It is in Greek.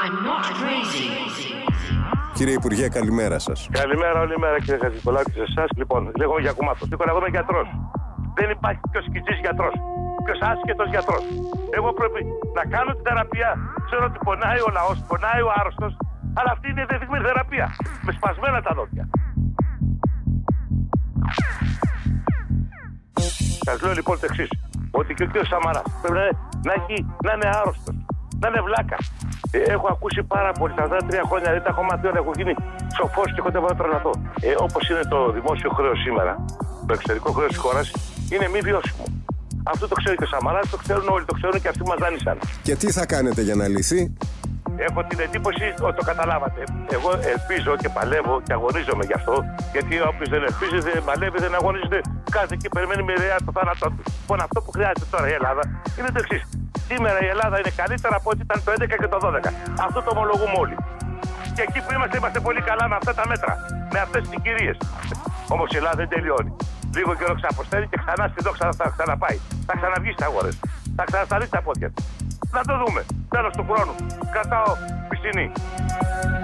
Κύριε Υπουργέ, καλημέρα σας. Καλημέρα, όλη μέρα κύριε Χατζηπολάκη, σε εσάς. Λοιπόν, λέγομαι Γιακουμάτος. Εγώ είμαι γιατρός. Δεν υπάρχει πιο σκητής γιατρός, πιο άσχετος γιατρός. Εγώ πρέπει να κάνω τη θεραπεία. Ξέρω ότι πονάει ο λαός, πονάει ο άρρωστος, αλλά αυτή είναι η δεδειγμένη θεραπεία. Με σπασμένα τα δόντια. Σας λέω λοιπόν το εξής: ότι και ο κ. Σαμαράς πρέπει να είναι άρρωστος, να είναι βλάκα. Έχω ακούσει πάρα πολύ, τα 3 χρόνια, δηλαδή τα έχω μάθει όλα, έχω γίνει σοφός και έχω τεβάσει τρελαθώ. Όπως είναι το δημόσιο χρέος σήμερα, το εξωτερικό χρέος της χώρας, είναι μη βιώσιμο. Αυτό το ξέρει και ο Σαμαράς, το ξέρουν όλοι, το ξέρουν και αυτοί μας δάνεισαν. Και τι θα κάνετε για να λυθεί? Έχω την εντύπωση ότι το καταλάβατε. Εγώ ελπίζω και παλεύω και αγωνίζομαι γι' αυτό, γιατί όποιος δεν ελπίζει, δεν παλεύει, δεν αγωνίζεται, κάθε εκεί περιμένει μοιραία το θάνατό του. Λοιπόν, αυτό που χρειάζεται τώρα η Ελλάδα είναι το εξής: σήμερα η Ελλάδα είναι καλύτερα από ό,τι ήταν το 11 και το 12. Αυτό το ομολογούμε όλοι. Και εκεί που είμαστε πολύ καλά με αυτά τα μέτρα, με αυτές τις συγκυρίες. Όμως η Ελλάδα δεν τελειώνει. Λίγο καιρό ξαποστέλει και ξανά στη δόξα θα ξαναπάει. Θα ξαναβγεί στις αγορές. Θα ξανασταλεί στα πόδια. Να το δούμε. Τέλος του χρόνου. Κρατάω πισινή.